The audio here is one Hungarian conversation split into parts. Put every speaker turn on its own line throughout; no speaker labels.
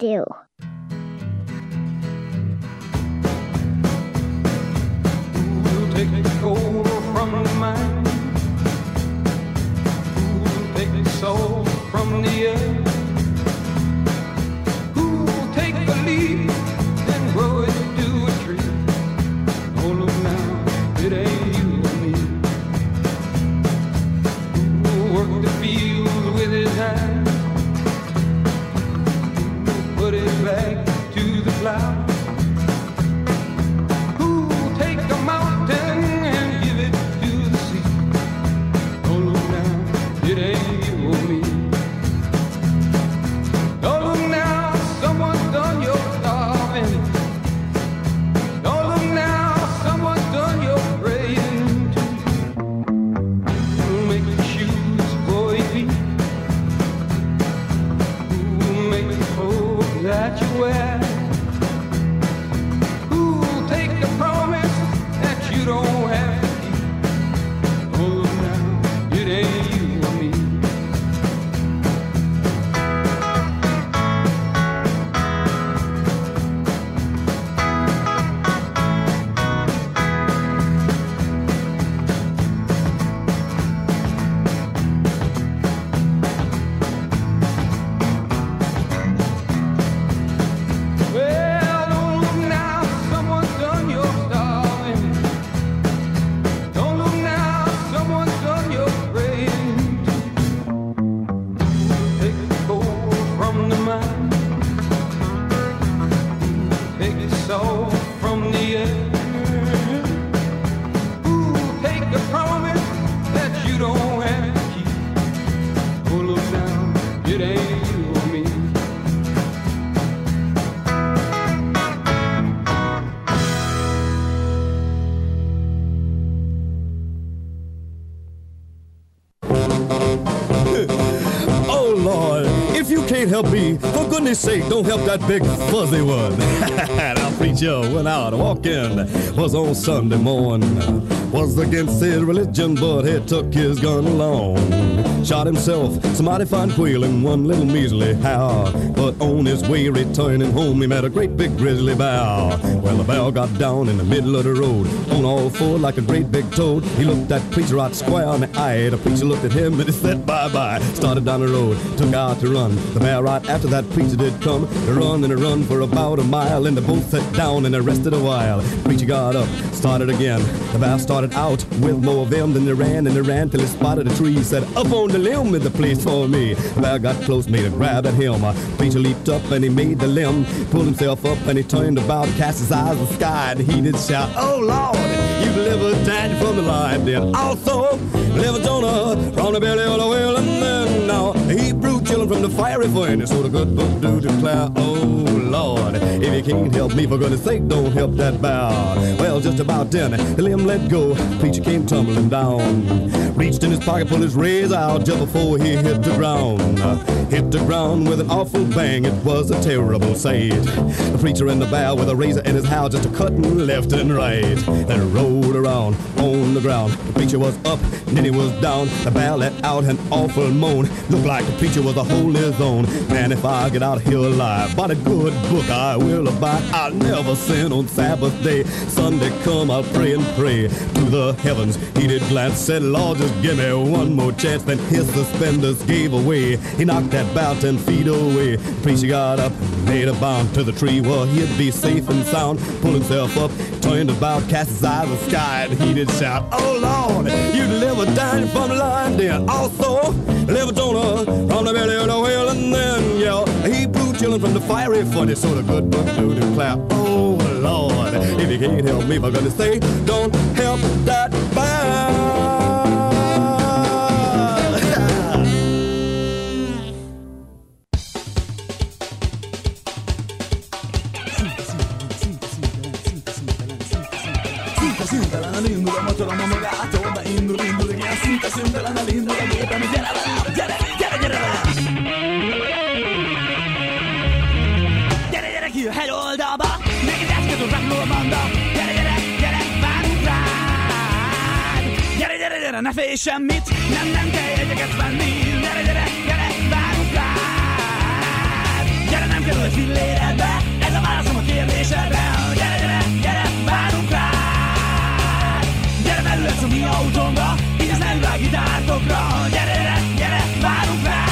Radio.
Who'll take the gold from the mine? Who'll take the soul from the earth? Who'll take the leaf and grow it to a tree? Oh, look now, it ain't you and me. Who'll work the field with his hand? Who'll put it back to the plow? It ain't you or me. Don't look now, someone's done your starving. Don't look now, someone's done your praying too. Who'll make the shoes for your feet? Who'll make the clothes that you wear? Who'll take the promise that you don't have to keep? Oh, look now, it ain't you.
Help me, for goodness sake, don't help that big fuzzy one. Our preacher went out walking, was on Sunday morning, was against his religion, but he took his gun along. Shot himself, somebody found quail in one little measly how. But on his way returning home, he met a great big grizzly bear. Well, the bear got down in the middle of the road, on all four like a great big toad. He looked that preacher right square on the eye. The preacher looked at him and he said bye-bye. Started down the road, took out to run. The bear right after that preacher did come. They run and they run for about a mile, and they both sat down and they rested a while. Preacher got up, started again. The bear started out with more vim than they ran, and they ran till he spotted a tree. He said, up on the limb is the place for me. The bear got close, made a grab at him. Preacher leaped up and he made the limb, pulled himself up and he turned about, cast his eyes to the sky, and he did shout, oh Lord, you delivered Daniel from the lion den. Also, delivered Jonah from the belly of the whale, and then now Hebrew children from the fiery furnace. So the good book do declare, oh Lord, if you can't help me, for goodness sake, don't help that bear. Well, just about then, the limb let go. Preacher came tumbling down, reached in his pocket, pulled his razor out just before he hit the ground. Hit the ground with an awful bang, it was a terrible sight. The preacher and the bear with a razor in his house, just a cutting left and right. Then rolled around on the ground. The preacher was up, and then he was down. The bear let out an awful moan. Looked like the preacher was a whole his own. Man, if I get out here alive, by the good book I will abide. I'll never sin on Sabbath day. Sunday come, I'll pray and pray to the heavens. He did glance, said, Lord, just give me one more chance. Then his suspenders gave away. He knocked that bow 10 feet away. The preacher got up, made a bound to the tree where he'd be safe and sound. Pulled himself up, turned about, cast his eyes to the sky, and he did shout, oh Lord, you delivered Daniel from the lion den. Also, delivered Jonah from the belly of the whale, and then, yeah, Hebrew children from the fiery furnace. So the good book do declare, oh Lord, if you can't help me, I'm gonna say, don't help that bear.
Head oldalba, neki deszket a rakló banda. Gyere, gyere, gyere, várunk rád. Gyere, gyere, gyere, ne félj semmit, nem kell jegyeket venni. Gyere, gyere, gyere, várunk rád. Gyere, nem nem kerül egy filléredbe, ez a válaszom a kérdésedre. Gyere, gyere, gyere, várunk rád. Gyere belőled a mi autónkba, így az ne ül a gitártokra. Gyere, gyere, gyere, várunk rád.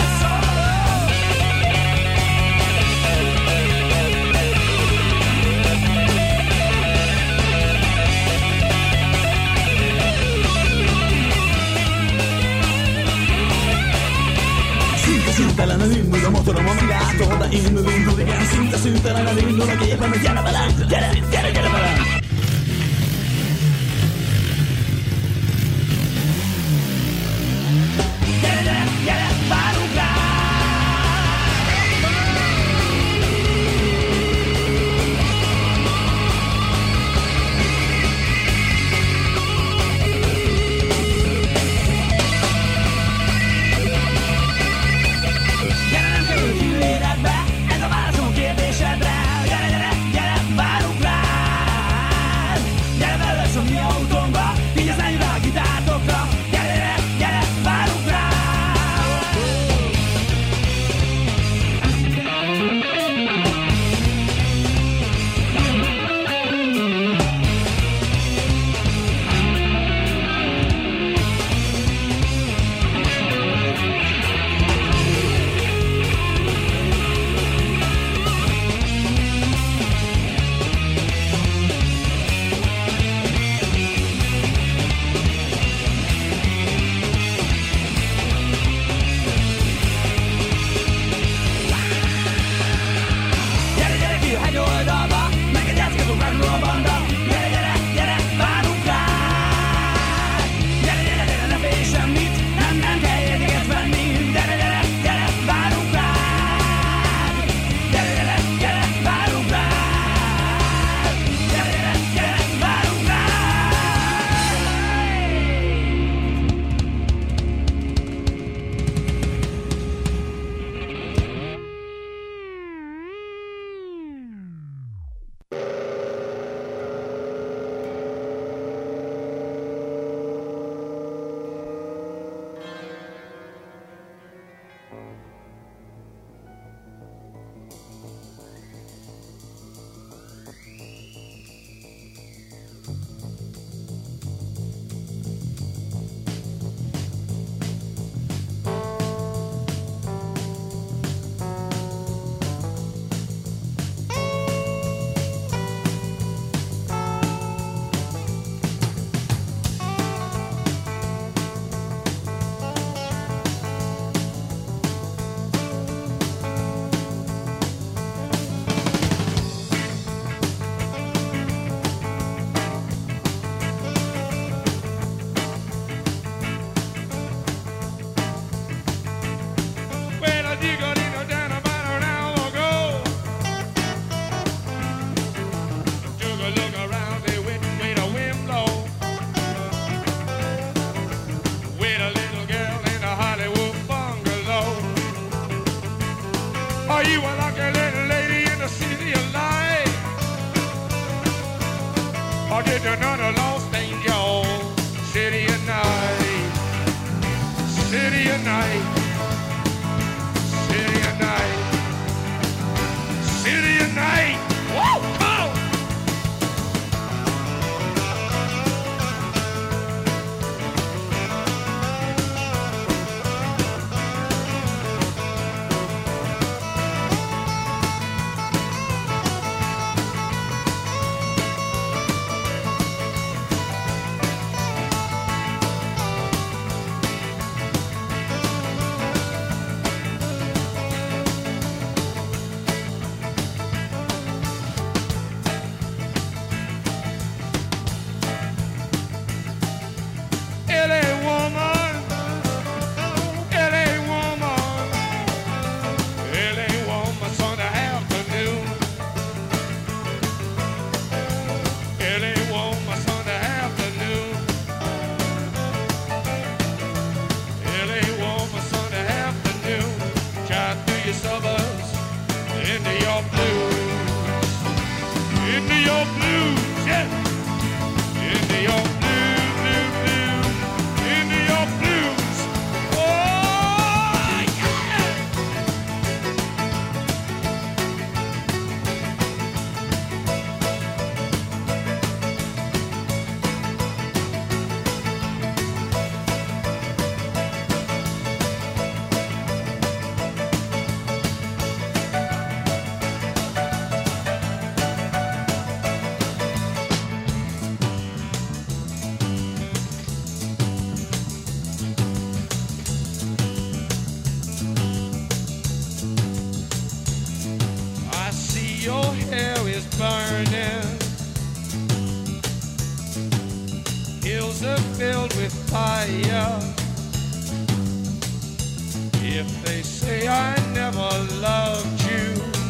Szüntelen indul a motorom a magától, de indul, igen, szinte szüntelen indul a gépem, hogy gyere velem, gyere, gyere, gyere velem!
Gyere, gyere, gyere, várunk rád!
fire. If they say I never loved you,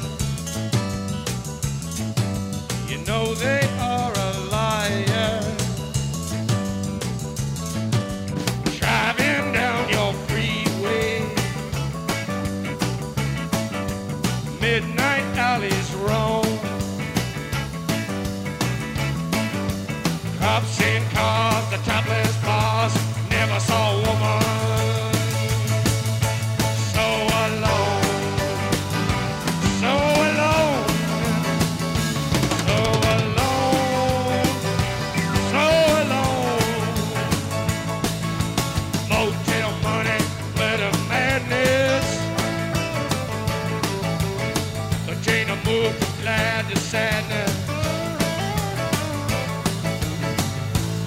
you know they are a liar. Driving down your freeway, midnight alleys roam, cops in cars, the topless bars, never saw a woman so alone, so alone, so alone, so alone. Motel money, glitter madness, a chain of move from glad to sadness.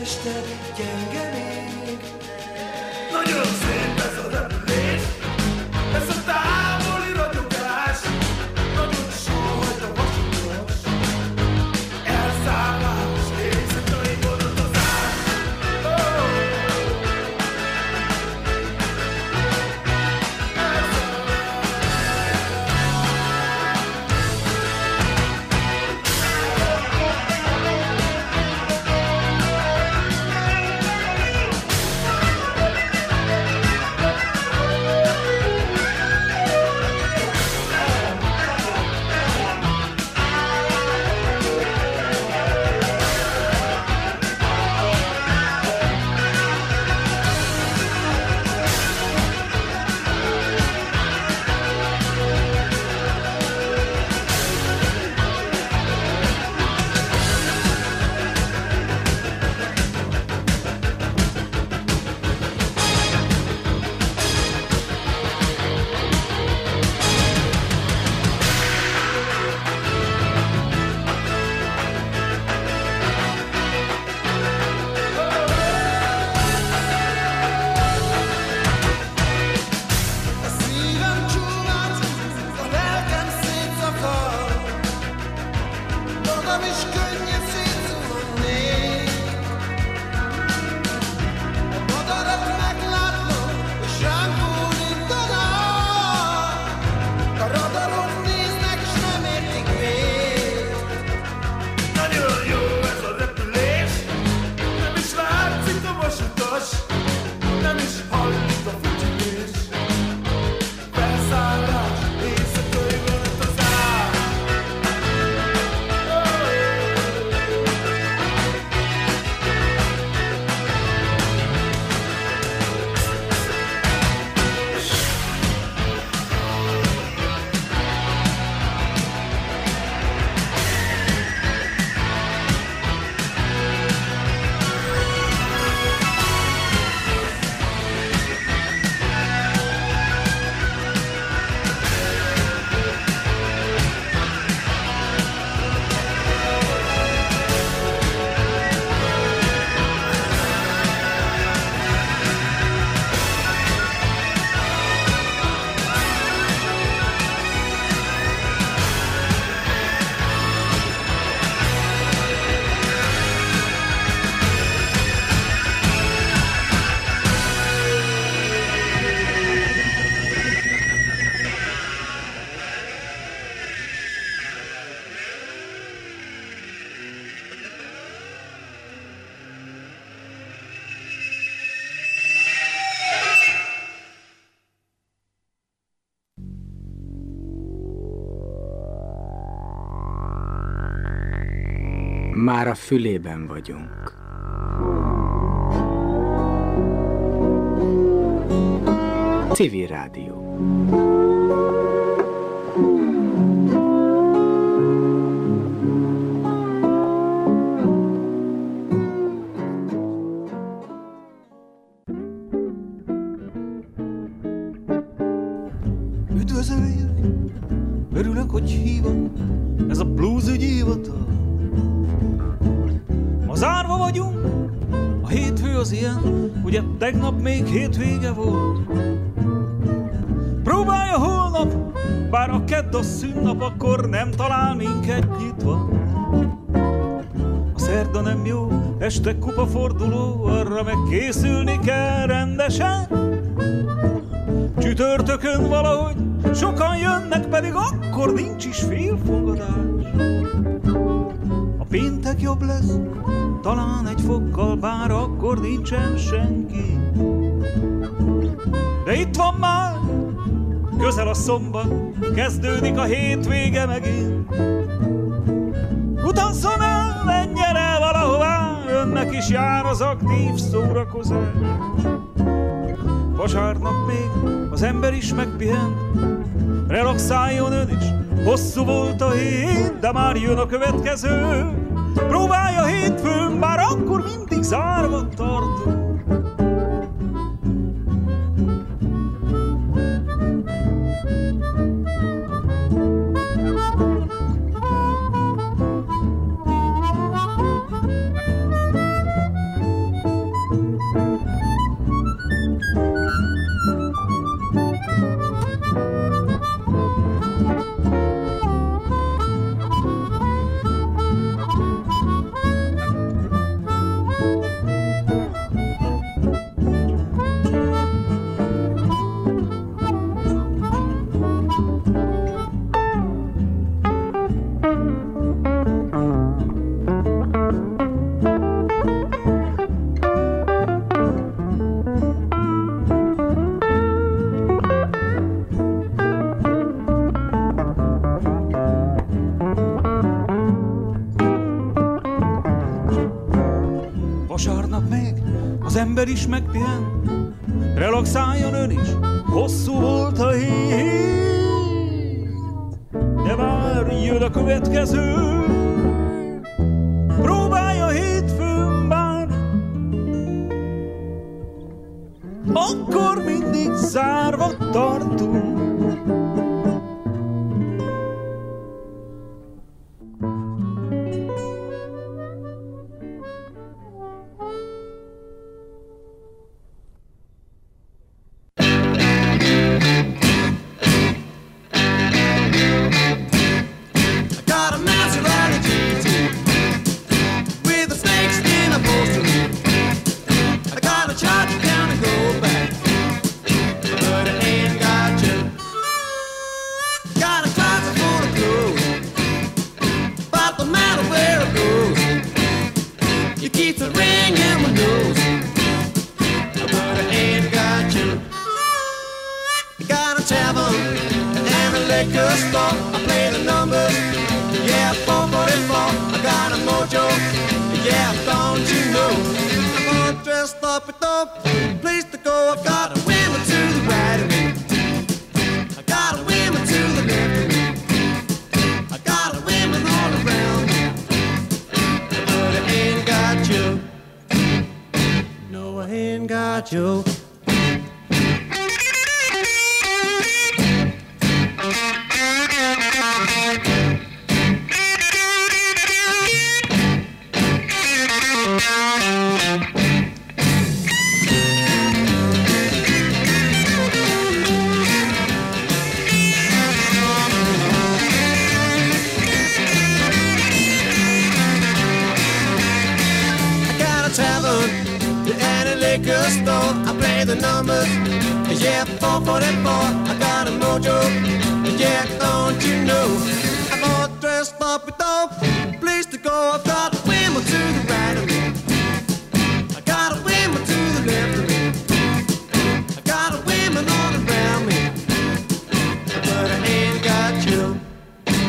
tested gyenge még. Nagyon szép ez a repülés, ez a távoli ragyogás, nagyon sóhajt a vasutas, elszállás, éjszakai vonatozás.
Már a fülében vagyunk. Civil Rádió.
Üdvözöljük, örülök, hogy hívott, ez a blues ügyi hivatal. Ma zárva vagyunk, a hétfő az ilyen, ugye tegnap még hétvége volt. Próbálja holnap, bár a kedd a szünnap, akkor nem talál minket nyitva. A szerda nem jó, este kupaforduló, arra meg készülni kell rendesen. Csütörtökön valahogy sokan jönnek, pedig akkor nincs is félfogadás. A péntek jobb lesz, talán egy fokkal, bár akkor nincsen senki. De itt van már, közel a szombat, kezdődik a hétvége megint. Utazzon el, menjen el valahová, önnek is jár az aktív szórakozás. Vasárnap még az ember is megpihent, relaxáljon ön is, hosszú volt a hét, de már jön a következő. Próbálja hétfőn, bár akkor mindig zárva tartunk. Vasárnap még az ember is megpihen, relaxáljon ön is, hosszú volt a hét, de már jön a következő, próbálja hétfőn bár, akkor mindig zárva tartunk.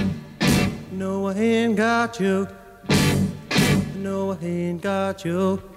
No, I ain't got you.